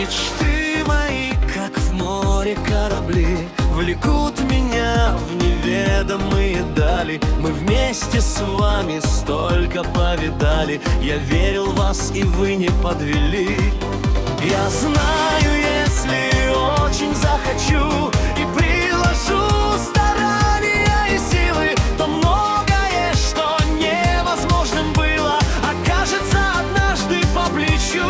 мечты мои, как в море корабли, влекут меня в неведомые дали. Мы вместе с вами столько повидали. Я верил в вас, и вы не подвели. Я знаю, если очень захочу и приложу старания и силы, то многое, что невозможным было, окажется однажды по плечу.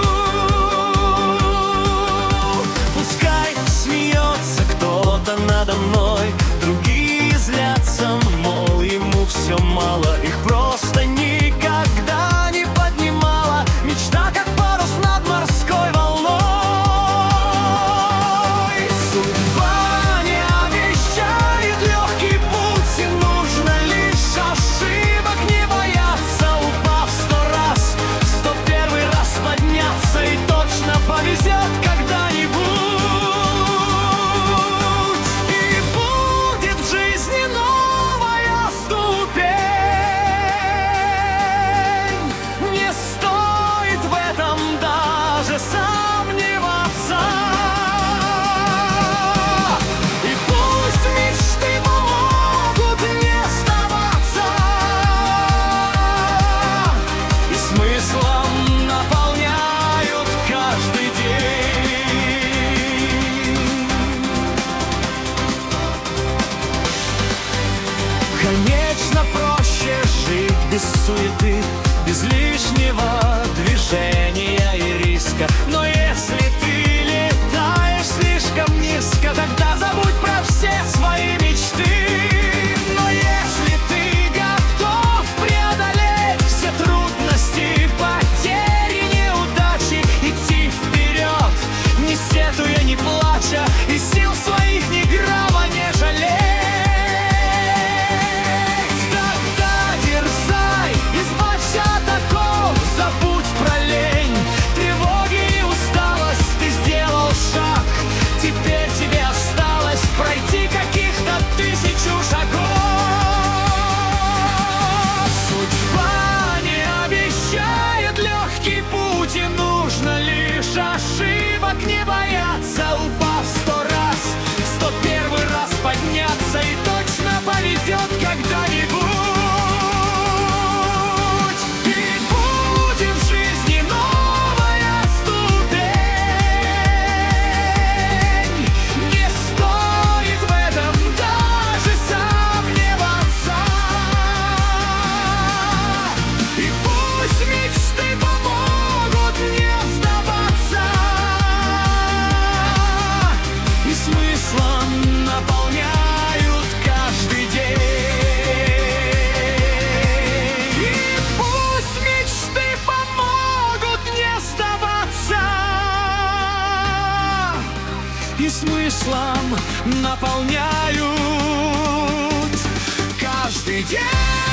Пускай смеется кто-то надо мной, другие злятся, мол, ему все мало. Их просто никогда не поднимала мечта, как парус над морской волной. Судьба не обещает легкий путь, и нужно лишь ошибок не бояться. Упав 100 раз, 101 раз подняться, и точно повезет когда-нибудь. И будет в жизни новая ступень. Не стоит в этом даже сомневаться. И пусть мечты помогут не сдаваться, и смыслом наполняют каждый день. Конечно, проще жить без суеты, без лишнего движения и риска. Но если ты летаешь слишком низко, тогда забудь про все свои мечты. Но если ты готов преодолеть все трудности, потери, неудачи, идти вперед, не сетуя, не плача, и сил своих ни грамма не жалеть, тогда дерзай, избавься от оков, забудь про лень, тревоги и усталость. Ты сделал шаг, теперь тебе осталось пройти каких-то 1000 шагов. Судьба не обещает легкий путь, и нужно лишь ошибок не бояться. Упав 100 раз, 101 раз подняться, и точно повезет когда-нибудь. И будет в жизни новая ступень. Не стоит в этом даже сомневаться. И пусть мечты помогут не сдаваться, и смыслом наполняют каждый день. И пусть мечты помогут не сдаваться, и смыслом наполняют каждый день.